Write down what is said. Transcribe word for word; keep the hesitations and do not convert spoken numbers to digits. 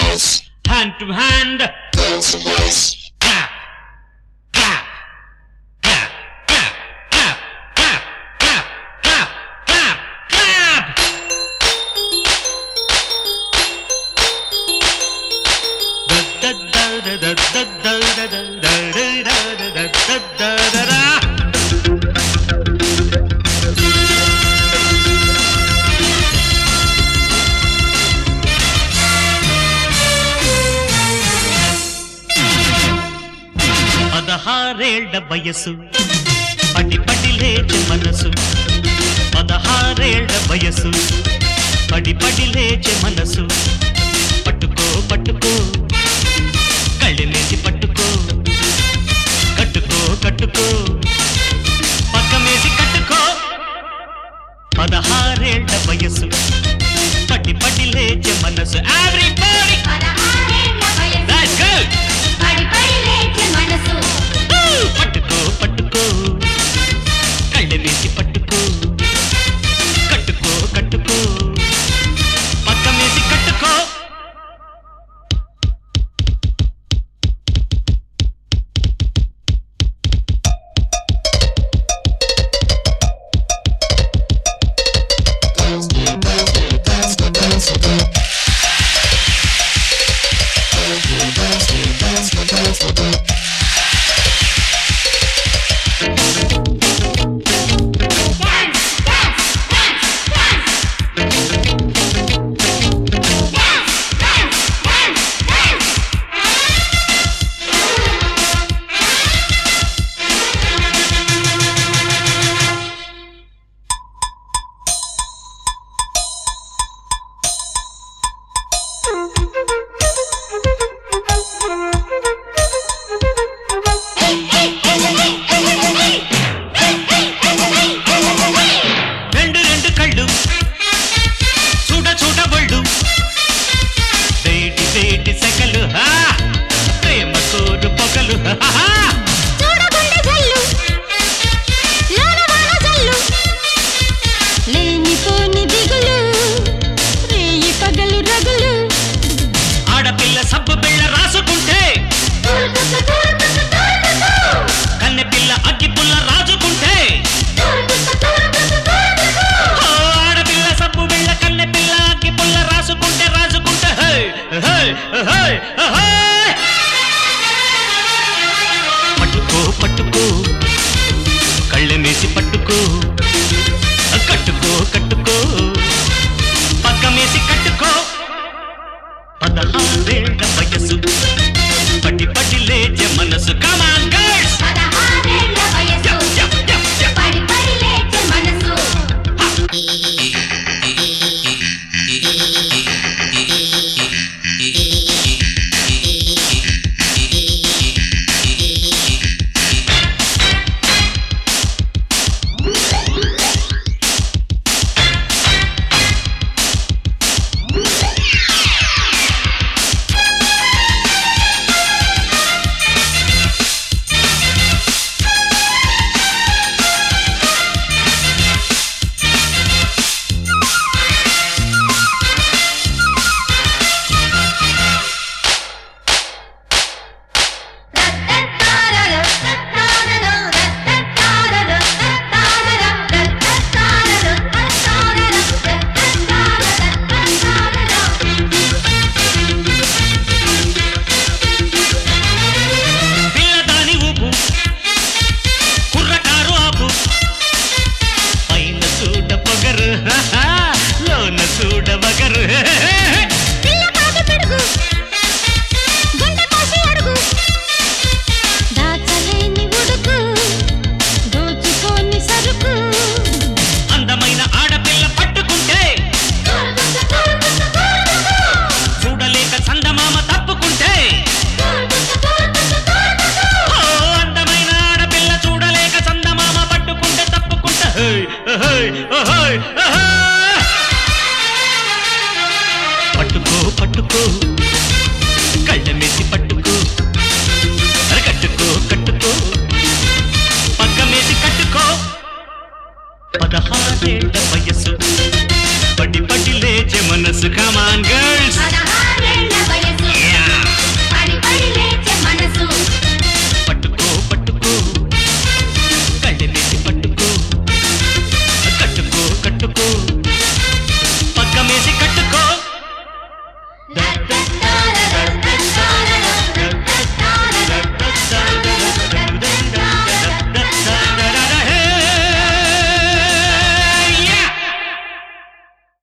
hand to hand, clap, clap, clap, clap, clap, clap, clap, clap, clap, clap. Da da da da da da da da da da da da da da. పదహారేళ్ల వయసు పడి పడి లేచే మనసు పదహారేళ్ల వయసు పడి పడి లేచే మనసు పట్టుకో పట్టుకో కళ్ళెమేసి పట్టుకో కట్టుకో కట్టుకో పక్కమేసి కట్టుకో పదహారేళ్ల వయసు పడి పడి లేచే మనసు ఎవ్రీబడీ దట్స్ గుడ్ పడి పడి లేచే మనసు పట్టుకో పట్టుకో కళ్ళెమేసి పట్టుకో కట్టుకో కట్టుకో పక్కమేసి కట్టుకో ఆడపిల్ల సబ్బు బిళ్ళ రాసుకుంటే కన్నె పిల్ల అగ్గి పుల్ల రాజుకుంటే ఆడపిల్ల సబ్బు బిళ్ళ కన్నె పిల్ల అగ్గి పుల్ల రాసుకుంటే రాజుకుంటే పట్టుకో పట్టుకో కళ్ళెమేసి పట్టుకో కట్టుకో కట్టుకో పక్కమేసి కట్టుకో పదహారేళ్ల వయసు పడి పడి లేచే మనసు కమ్ ఆన్ గర్ల్స్ పదహారేళ్ల వయసు పడి పడి లేచే మనసు పట్టుకో పట్టుకో కళ్ళెమేసి పట్టుకో కట్టుకో కట్టుకో పక్కమేసి కట్టుకో పదహారేళ్ల వయసు